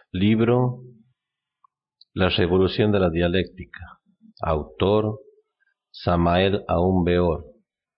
Libro La revolución de la dialéctica. Autor Samael Aun Weor.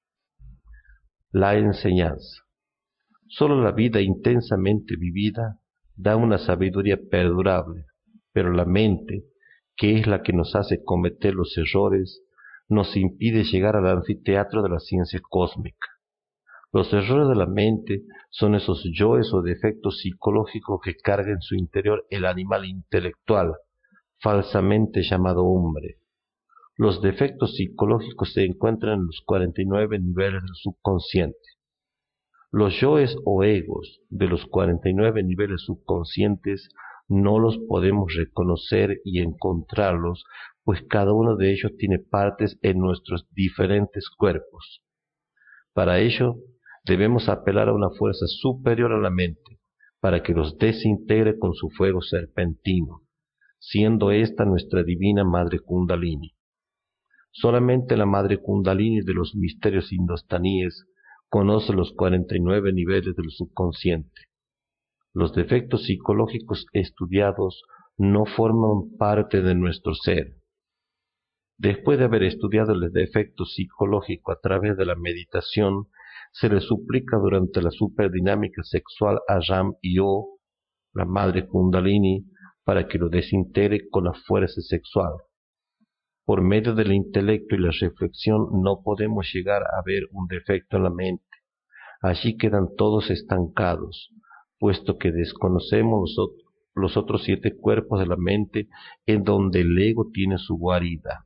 La enseñanza. Solo la vida intensamente vivida da una sabiduría perdurable, pero la mente, que es la que nos hace cometer los errores, nos impide llegar al anfiteatro de la ciencia cósmica. Los errores de la mente son esos yoes o defectos psicológicos que carga en su interior el animal intelectual, falsamente llamado hombre. Los defectos psicológicos se encuentran en los 49 niveles del subconsciente. Los yoes o egos de los 49 niveles subconscientes no los podemos reconocer y encontrarlos, pues cada uno de ellos tiene partes en nuestros diferentes cuerpos. Para ello, debemos apelar a una fuerza superior a la mente, para que los desintegre con su fuego serpentino, siendo esta nuestra divina Madre Kundalini. Solamente la Madre Kundalini de los misterios indostaníes conoce los 49 niveles del subconsciente. Los defectos psicológicos estudiados no forman parte de nuestro ser. Después de haber estudiado el defecto psicológico a través de la meditación, se le suplica durante la superdinámica sexual a Ram y O, la Madre Kundalini, para que lo desintegre con la fuerza sexual. Por medio del intelecto y la reflexión no podemos llegar a ver un defecto en la mente. Allí quedan todos estancados, puesto que desconocemos los otros 7 cuerpos de la mente en donde el ego tiene su guarida.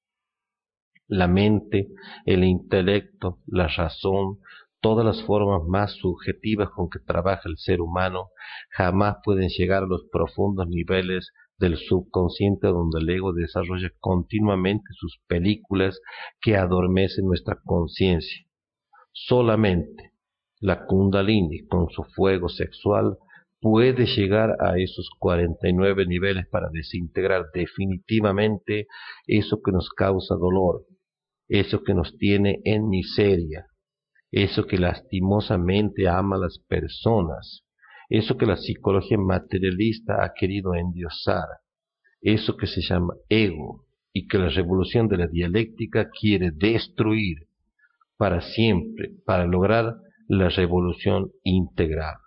La mente, el intelecto, la razón, todas las formas más subjetivas con que trabaja el ser humano, jamás pueden llegar a los profundos niveles del subconsciente donde el ego desarrolla continuamente sus películas que adormecen nuestra conciencia. Solamente la Kundalini, con su fuego sexual, puede llegar a esos 49 niveles para desintegrar definitivamente eso que nos causa dolor, eso que nos tiene en miseria, eso que lastimosamente ama a las personas, eso que la psicología materialista ha querido endiosar, eso que se llama ego y que la revolución de la dialéctica quiere destruir para siempre, para lograr la revolución integral.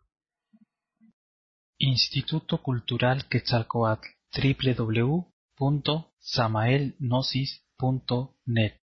Instituto Cultural Quetzalcóatl, www.samaelgnosis.net